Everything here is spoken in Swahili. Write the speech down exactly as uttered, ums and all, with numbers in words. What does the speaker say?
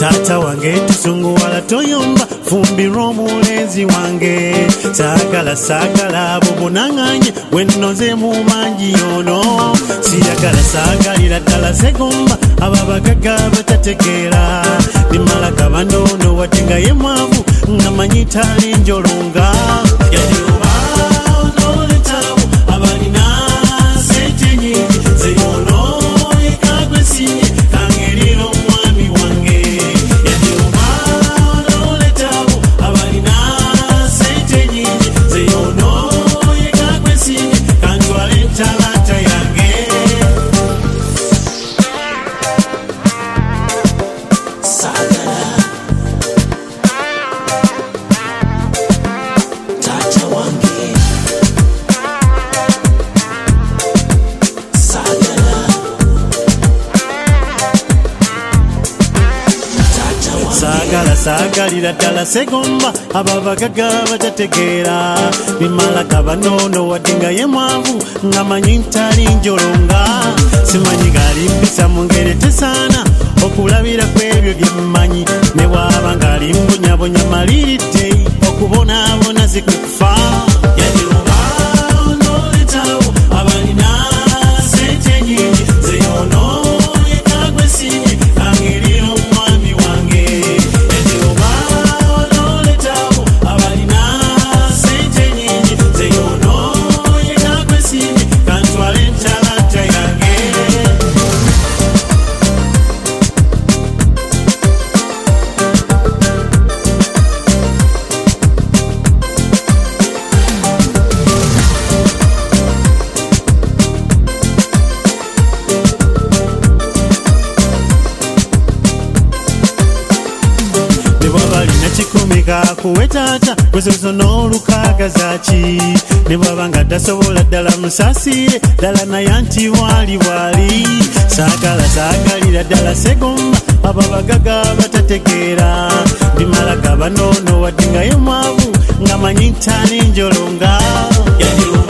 Tata wange tusunguwala toyomba fumbirwa omulezi wange sagala sagala bubunanganye wennoze mu mangi yono siyagala sagalira ddala segomba ababagaga batategeera nimala kabanono watinga ye mwavu ngamanyi tali njolonga yajuba noletawo abalina sente nyingi zeyono ekagwesinye kangerira omwami wange yajuba noletawo abalina sente nyingi zeyono ekagwesinye kantwale entalanta yange sagala sagalira ddala segomba ababagaga batategeera bimala kabanono wadinga ye mwavu ngamanyi ntali njolonga simanyi ngalimpisa mu ngeri tesaana okulabira kwebyo byemmanyi ne bwaba ngalimbonyabonya maliridde okubonaabona zikufa yajuba noletawo abalina sente nyingi zeyono ekagwesinye kangerira omwami wange yajuba noletawo abalina sente nyingi zeyono ekagwesinye kantwale entalanta yange chikumika kuwe tata kwezozo n'olukaga zaki ne bwaba nga tasobola ddala musasire ddala naye anti wali wali saagala saagalira ddala segomba ababagaga batategeera ndimala gabanono wadinga ye mwavu ngamanyi ntali njolonga yajuba